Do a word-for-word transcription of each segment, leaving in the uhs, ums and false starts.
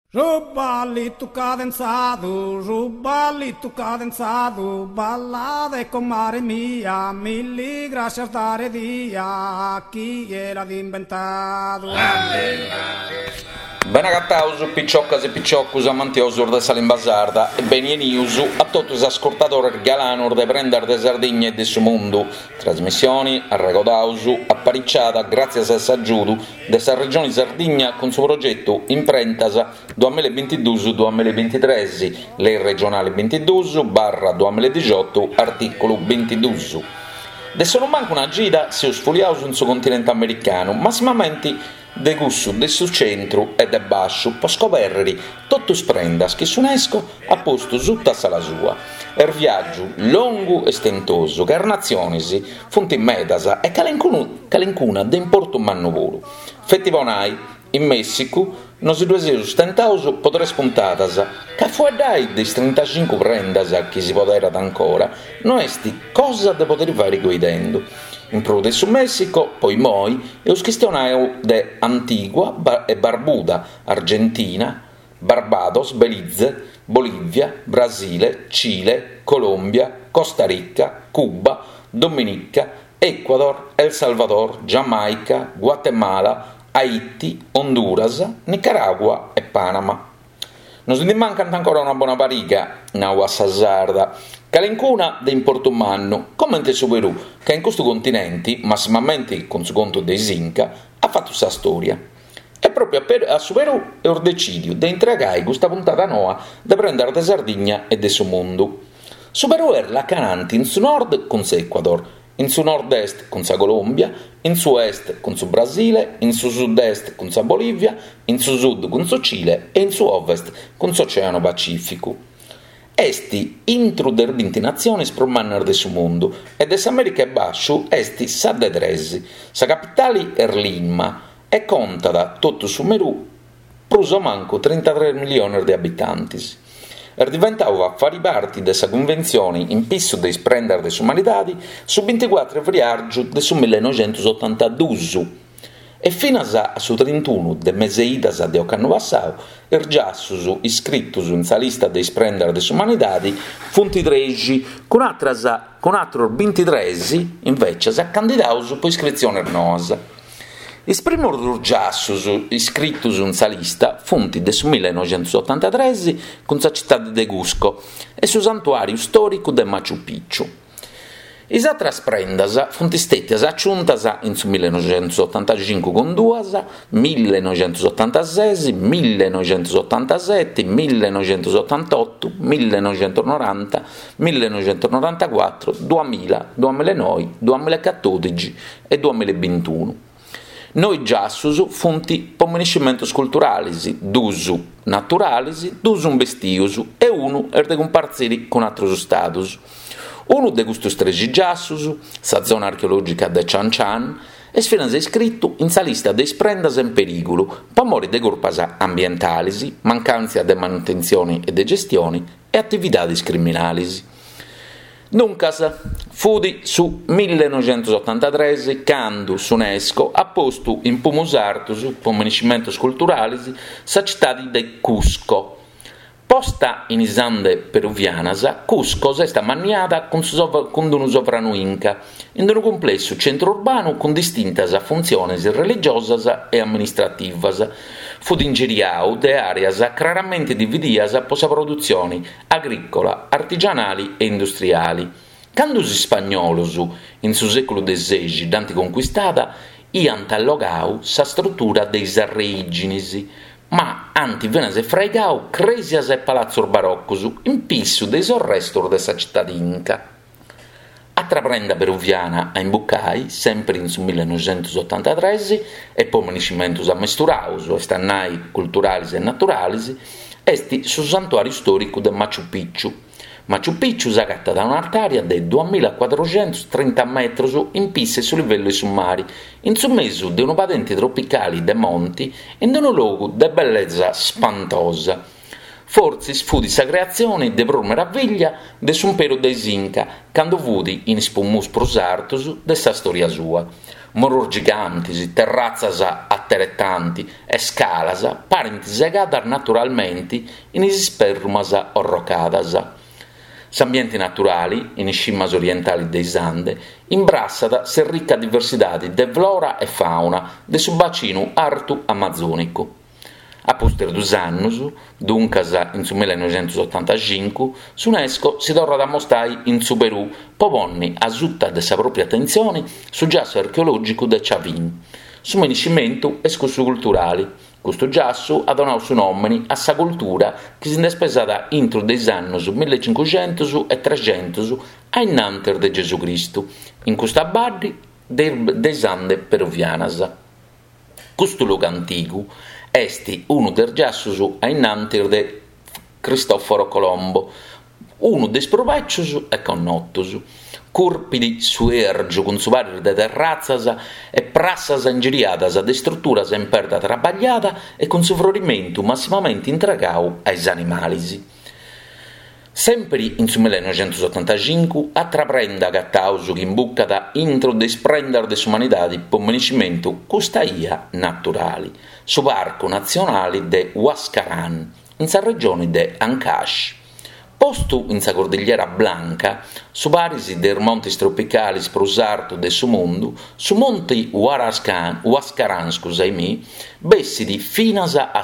Rubalito cadenzado, rubalito cadenzado, ballade con mare mia, mille gracias dare dia, chi era inventato. Bene cattausu, picciocas e picciocus amantiosur de Salimbasarda e benieniusu a tutti gli ascoltatori galanur de prendere de Sardegna e de su mondo. Trasmissioni a Regodausu, apparicciata grazie a s'aggiudu de sa regione Sardegna con suo progetto Imprentasa duemilaventidue duemilaventitré, lei regionale ventidue barra duemiladiciotto articolo ventidue. Adesso non manca una gita se sfoliausu in suo continente americano, massimamente de gussu de su centro e de bascio po scoperri tutto sprendas che s'UNESCO ha posto tutta la sua. Er viaggio lungo e stentoso che er nazionesi funti in medasa e calencuna de importo mannuvolo. Fettivonai in Messico non si due stentauso po tre spuntatas che fuedai dei trentacinque prendas che si poterat ancora non esti cosa de poter fare guidendo. In pro de su Messico, poi moi, e us questionau de Antigua e Barbuda, Argentina, Barbados, Belize, Bolivia, Brasile, Cile, Colombia, Costa Rica, Cuba, Dominica, Ecuador, El Salvador, Giamaica, Guatemala, Haiti, Honduras, Nicaragua e Panama. Non si mancano ancora una buona pariga in agua sassarda, calencuna de importo umano, come in su Perù, che in questo continente, massimamente con su conto dei Inca, ha fatto sa storia. E proprio a, per, a su Perù è or decidio de intragai questa puntata nuova da prendere da Sardegna e del suo mondo. Su Perù è la canante in su nord con su Ecuador, in su nord-est con sa Colombia, in su est con su Brasile, in su sud-est con sa Bolivia, in su sud con su Cile e in su ovest con su Oceano Pacifico. Esti intro der venti nazioni promanner de su mondo e des America e Basciu esti sa de tresi. Sa capitale er Lima e conta da tutto su Merù pruso manco trentatré milioni di abitanti. Er diventava fare parte dessa convenzione in pisso de sprender de umanitadi su ventiquattro febbraio de su millenovecentottantadue e fino a su trentuno de meseidas de ocanno passau er giassus iscrittus in sa lista de sprender de umanitadi funti tregi con atras con altro ventitré invece sa candidaus po iscrizione nosa. Is primos giassus iscrittus in sa lista funti de su millenovecentottantatré con sa città de Cusco e su santuario storico de Machu Picchu. Is atras prendas funti stettas acciuntas in su millenovecentottantacinque con duas, millenovecentottantasei, millenovecentottantasette, millenovecentottantotto, millenovecentonovanta, millenovecentonovantaquattro, duemila, duemilanove, duemilaquattordici e duemilaventuno. Noi giassus funti pomeniscimentos culturalis, dusu naturalis, dusu vestius e unu er de comparziri con altros status. Uno de gustus tregi giassus, sa zona archeologica de Chan Chan, e sfinas iscritto in sa lista de sprendas in pericolo, pamori de gruppas ambientalis, mancanza de manutenzione e de gestioni e attividades criminalis. Duncas, fudi su millenovecentottantatré quando s'UNESCO ha posto in Pumus Artus, pomeniscimentos culturalis, sa città de Cusco. Posta in isande peruvianas, Cusco è stata maniata con, con un sovrano inca, in un complesso centro urbano con distintas funzioni religiosas e amministrativas. Fu ingiriau de areas chiaramente divididas per sa produzioni agricola, artigianali e industriali. Quando si spagnolos, in su secolo diciassette, d'anti conquistata, iant allogau sa struttura dei reginis, ma anti venase fregau cresias e palazzos baroccos in pissu dei sorrestor de sa città inca. A traprenda peruviana a imbuccai, sempre in su millenovecentottantatré, e poi municimientos ammesturaus, e stannai culturalis e naturalis, esti su santuario storico de Machu Picchu. Machu Picchu s'agatta da un'altaria de duemilaquattrocentotrenta metri in pisse su livello summari, in su mezzo de uno patente tropicali de monti e in un luogo de bellezza spantosa. Forse fu di sa creazione de pro meraviglia de su impero dei Inca, quando vudi in spumus prosartus de sa storia sua. morur gigantis, terrazzas atterettanti e scalas, parenti segadas naturalmente in isperrumas orrocadas. S'ambienti naturali, in scimas orientali dei Ande, imbrassata se ricca diversità di flora e fauna de su bacino artu amazzonico. A poster dus annus, duncas in su millenovecentottantacinque, s'UNESCO si torna da mostrare in su Perù, poponni a tutta de sa propria attenzione su giasso archeologico de Chavin, su meniscimento e scussu culturali. Questo giasso ha donato su nome a sa cultura che si è spesata intro dei anni millecinquecento e trecento a innanter de Gesù Cristo, in questa barri dei Ande peruvianas. Questo luogo antico esti uno dei giassos a innanter de Cristoforo Colombo, uno dei sproveccios e connottos, corpidi su ergio con su varie de terrazzas e prassas ingiriadas de strutturas in perda trabagliata e con su florimento massimamente intragau ai animalis. Sempre in su millenovecentottantacinque attraprenda gattausu che imbuccata intro de sprendere de sumanità per meniscimento costaia naturali, su parco nazionale de Huascarán, in sa regione de Ancash. Posto in sa cordigliera Blanca, su parisi dei monti tropicali sprusarto de su mondo, su monti Huascarán, scusami, bessi di finas a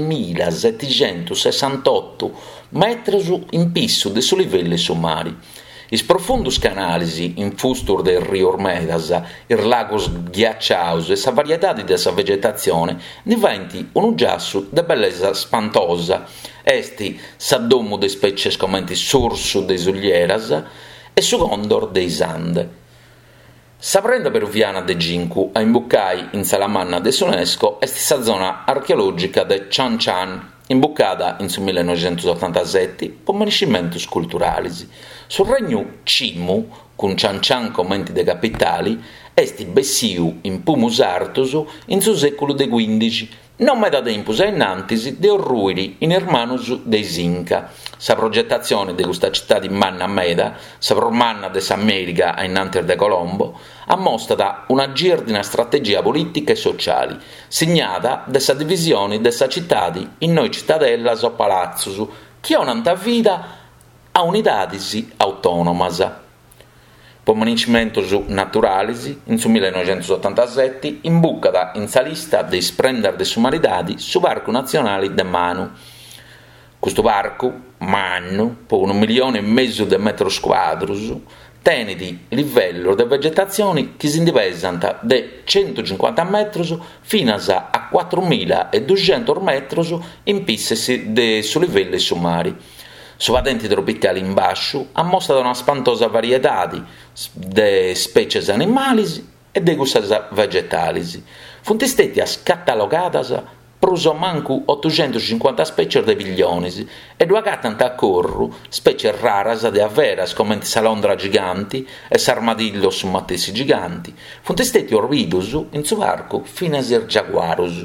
seimilasettecentosessantotto metri in pisso de su livelli summari. Is profundus canalisi in fustur del Rio Ormedas, ir lagos ghiacciaus e sa varietà di sa vegetazione diventi un giasso de bellezza spantosa. Esti s'addomo de specie scomenti sursu de Zuglieras e su condor dei Ande. Sa prenda peruviana de Ginku a imbuccai in Salamanna de s'UNESCO esti sa zona archeologica de Chan Chan, imbuccata in su millenovecentottantasette per meniscimentos culturalis. Sul regno Cimu, con Chan Chan commenti de capitali, esti bessiu in pumus artus in su secolo de quindici, non meda tempus innantis de orruiri in hermanus de Inca. Sa progettazione de questa città di Manna Meda, sa promanna de s'America a innanter de Colombo, ammostrata una giardina strategia politica e sociale, segnata de sa divisione de sa città in noi cittadellas o palazzus, che onanta vita a unidades autonomas. Per meniscimentos naturalis, in su millenovecentottantasette, imbuccata in sa lista dei sprender de sumaridadi su Parco Nazionale de Manu. Questo parco, Manu, per un milione e mezzo di metri quadrus, tiene di livello di vegetazione che si indivisanta da centocinquanta metri fino a quattromiladuecento metri in pissesi de su livelli summari. Su patenti tropicali in basso ammostrano una spantosa varietà di specie animali e di guste vegetali. Funt stati catalogadas pruso manco ottocentocinquanta specie di piglionis e due gattanta a corru specie raras de averas come sa londra giganti e s'armadillo su mattessi giganti. Funt stati orvidus in su parco fino a ser jaguarus.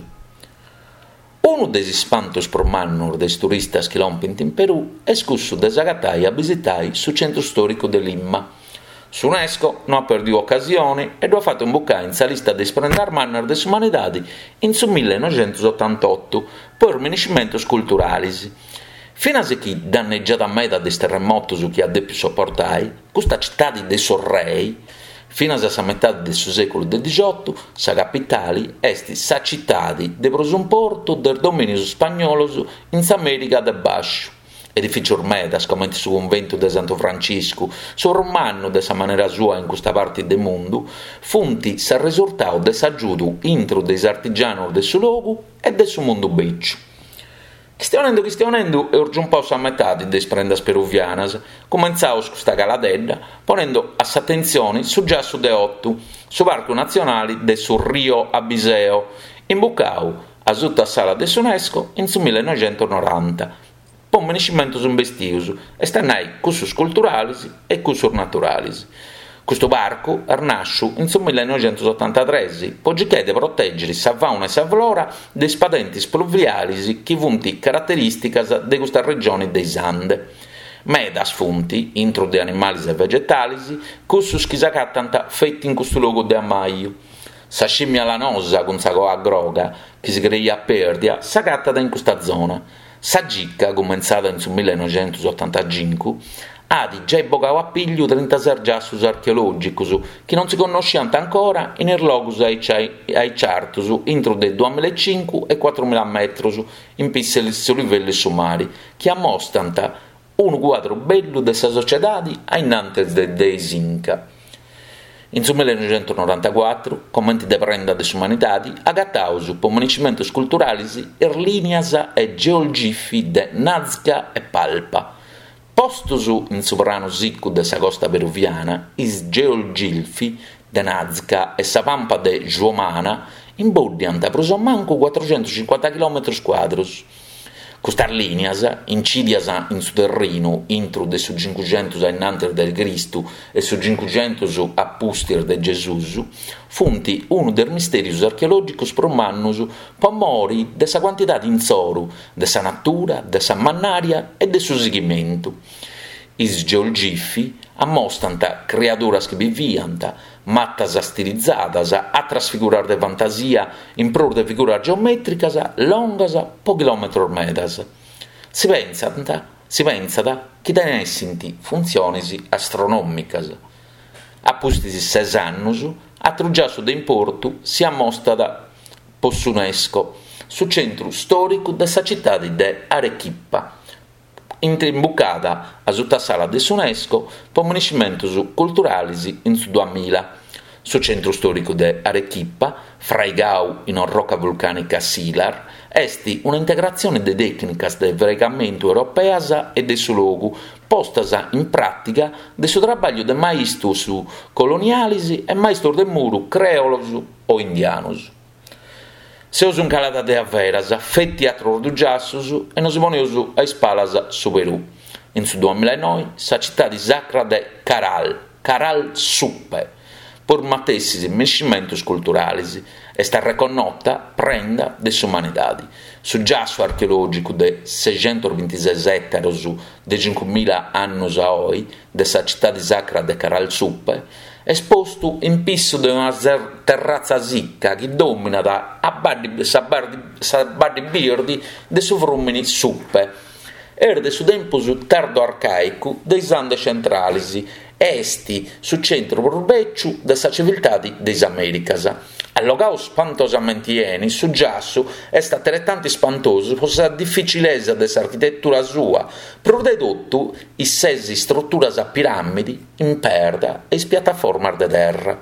Uno dei spantos pro mannur dei turistas che lompint in Perù è scussu de Zagatay a visitare su centro storico de Lima. S'UNESCO non ha perduto occasione e lo ha fatto imbuccare in sa lista dei sprendar manner des umanidadi in su millenovecentotantotto per meniscimentos culturalis. Fino a che danneggiata a metà des terremotos che ha depiu sopportai, questa città dei sorrei, fino a sa metà del suo secolo del diciotto, sa capitale esti sa città de prosunporto del dominio spagnolo in America del Bascio. Edificio ormedas, come su convento de Santo Francisco, su romano de sa maniera sua in questa parte del mondo, funti sa risultato de s'aggiudo intro des artigianos del suo luogo e del suo mondo beccio. Questionando, questionando, e orgiù un po' a metà di prendas peruvianas, comenzavo su questa caladella, ponendo a s'attenzione su giasso de otto, su parco nazionale del sul Rio Abiseo, imbuccau a tutta sala de s'UNESCO in su millenovecentonoranta, poi meniscimento investius, e stanai cussus culturalis e cussus naturalis. Questo parco nasce in millenovecentottantatré, poi chiede proteggere sa fauna e sa flora dei spadenti pluviali che funti caratteristiche di questa regione dei Ande. Medas funti, intro di animali e vegetali, cussus che s'acattano fetti in questo luogo di ammaio. Sa scimmia lanosa con sa coa groga, che si creia a perdia, s'agattata in questa zona. Sa gicca, comenzata in su millenovecentottantacinque, ha di già boccao a piglio trentasei giassus archeologicus, che non si conosciano ancora in er locus ai, ai chartus intro del duemilacinque e quattromila metri in pissoli su livelli summari, che ammostrano un quadro bello della società ai nantes de deis Inca. In su millenovecentonovantaquattro, commenti de prenda de umanitadi, agattaus po municipamentos culturalis er linias e geolgifi de Nazca e Palpa. Postus in sovrano siccu de sa costa peruviana, is geolgifi de Nazca e sa pampa de Juomana imboddiant prosommanco quattrocentocinquanta chilometri quadrus. Custar linias, incidias in su terreno, intro de su cinquecento innanter del Cristo e su cinquecento a pustir de Gesù, funti uno der misterios archeologicos promannus pomori de sa quantità di insoru, de sa natura, de sa mannaria e de su seguimento. Is geolgifi ammostrant creaturas che viviant, mattas stilizzadas, a trasfigurar de fantasia in pro de figuras geometricas longas po chilometros medas. Si pensant, si pensat che tenessinti funziones astronomicas. A pustisi ses annus, a trugiasso de importu si ammostrat po s'UNESCO, su centru storicu de sa città de Arequipa, imbucada a sutta sala de s'UNESCO po municipamentos culturalis in su duemila. Su centro storico de Arequipa, fraigau in rocca vulcanica Silar, esti un'integrazione de tecnicas de vregamento europeas e de su logu, postas in pratica de su trabalho de maistus colonialis e maistur de muru creolos o indianus. Seus un calata de averas, fetti a trordugiassus e nos poneus a spalas su Perù. In su duemilanove, sa città di sacra de Caral, Caral Suppe, por matessis e mescimentos culturalis, e sta reconotta prenda de s'umanidadi. Su giasso archeologico de seicentoventisei ettaros de cinquemila annus a oi, de sa città di sacra de Caral Suppe, esposto in pisso de una terrazza sicca che domina da a bardi, sa bardi, sa bardi birdi de su frumini Suppe, er de su tempus tardo arcaico dei Andes centralis, esti su centro urbecciu de sa civiltà des Americas. Allogau spantosamente ieni, su giassu est altrettanto spantoso po sa difficilesa de sa architettura sua, prodotto i sesi strutturas a piramidi in perda e is piattaformas de terra.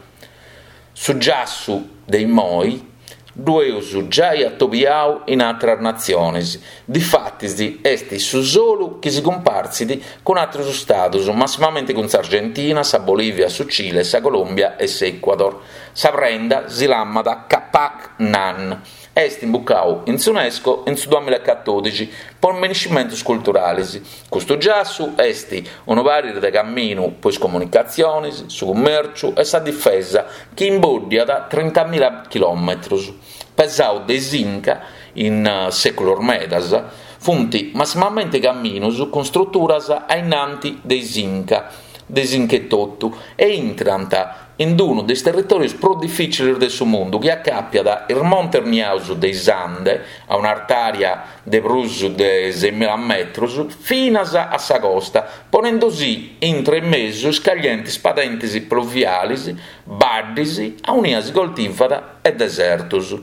Su giassu dei moi dueus già attobiau in altre nazioni, difatti esti su solo che si comparsidi con altri status, massimamente con s'Argentina, sa Bolivia, su Cile, sa Colombia e s'Ecuador. Sa prenda si lamada Capac Nan, est imbucau in s'UNESCO in su duemilaquattordici per municipamentos culturalis. Questo giassu esti un vario de cammino poi comunicazioni, su commercio e sa difesa che imboddia da trentamila chilometri. Pesau de Inca in uh, secolo medas, funti massimamente camminos con strutturas ainanti de Inca, de Inchetottu, e intranta in uno dei territori più difficili del suo mondo, che accappia da il Monte Erniaus dei Ande, a un'artaria de brus de seimila metri, fino a sa costa, ponendosi in tre mesi scaglienti spadentisi pluvialis, bardisi, a unias coltivada e desertus.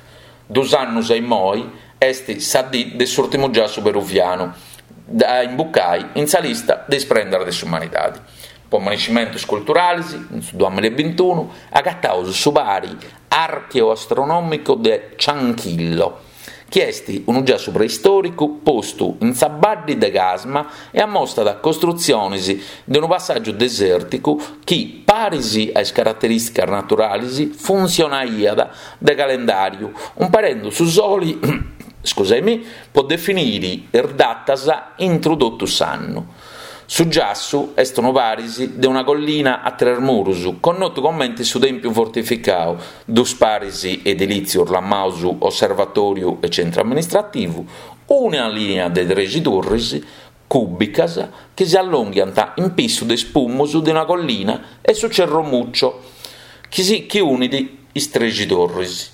Dos annus ai moi, esti sadì de s'ultimo giasso peruviano, da imbuccai in sa lista de sprendere de s'umanitadi. Po municipamentos culturalis, in duemilaventuno, agattaus su pari archeoastronomico de Cianchillo, che esti un giasso preistorico posto in sabaddi de Gasma e ammostra da costruzioni di un passaggio desertico che, parisi ai caratteristiche naturali, funzionaia de calendario, un parendo su soli, scusami, può definire er datas introdottus anno. Su giassu estono parisi de una collina a Trermurus, con noto commenti su tempio fortificao, dus parisi edilizi urlamausu osservatoriu e centro amministrativo, una linea de treci torres cubicas che si allunghianta in pisso de spumosu de una collina e su cerro muccio, chi si chi unidi i treci torris.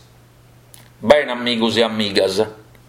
Bene amigos e amigas,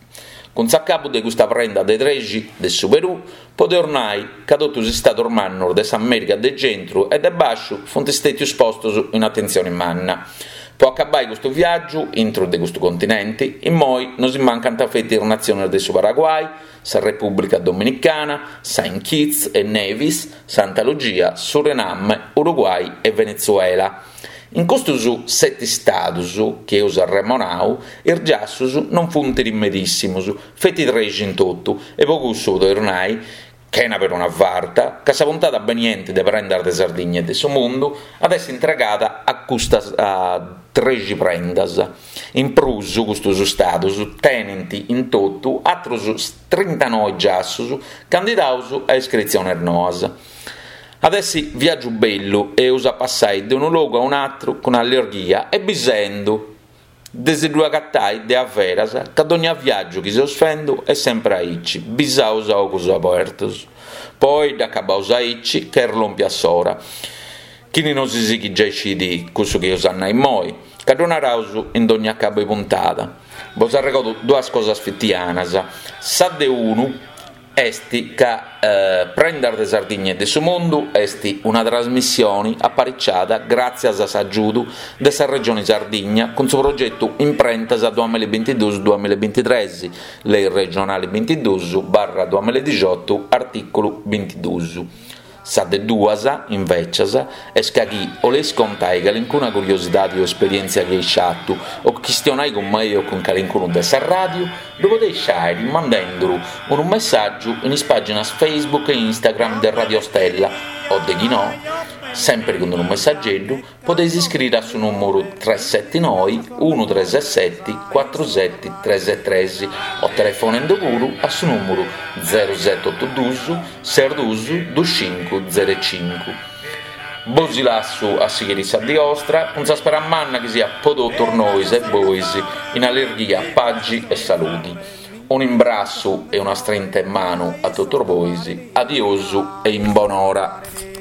con s'accapo di questa prenda dei treci del su Perù, potete ormai che tutto si sta tornando da America del centro e da basso fonte stati esposti in attenzione manna. Può accabare questo viaggio intro di questo continente, in noi non si mancano tafetti nazionali del Paraguay, sa Repubblica Dominicana, Saint Kitts e Nevis, Santa Lucia, Suriname, Uruguay e Venezuela. In questi sette stati che usa Remonau, i giassus non funti rimedissimi, fetti treci in tutto, e poco su ormai, che è una per una varta, che si è puntata ben niente di prendere le Sardigne del suo mondo, adesso entregata a questa treci prendas. In prusu, questo status, tenenti in tutto, altri trentanove giassus, candidati a iscrizione ernoasa. Adesso viaggio bello e usa passare da un luogo a un altro con allergia e bisendo. Desi due cattai de averas, che ad ogni viaggio che si offendo è sempre a icci, bisausa o cosa apertos. Poi da cabausa icci, che erlompia sora. Chi non si si chi già di questo che io sanno in moi, che non arauso in ogni cabo di puntata. Vos arrecodo due cose sfittianas. Sa de uno, esti che eh, prendere le Sardigne del suo mondo esti una trasmissione apparicciata grazie a Sagiudu della regione Sardegna con suo progetto Imprentas duemilaventidue duemilaventitré, lei regionale ventidue barra duemiladiciotto articolo ventidue. Sa de duasa, invece, è che o le scontai che alcuna curiosità o esperienza che hai sciatto o questionai con me o con qualcuno dessa radio, lo potete scegliere mandandolo un messaggio in pagine Facebook e Instagram del Radio Stella o de chi no, sempre con un messaggio potete iscrivere sul numero tre sette nove uno tre sette quattro sette tre tre o telefonando pure a su numero zero sette otto due sei due due cinque zero cinque. Bosi lasso a Sigherissa di Ostra, non si spera manna che sia prodotto noi e voi in allergia, paggi e saluti. Un imbrasso e una stretta in mano a tutti voi, adiosu e in buon'ora.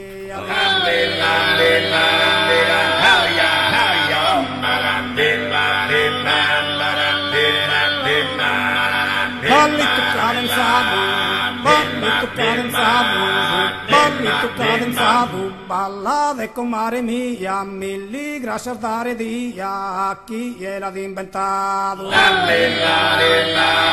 Ballito cadenzato, ballito cadenzato, ballito cadenzato, ballate con mare mia, milli grazie a dare dia, chi gliel'ha inventato?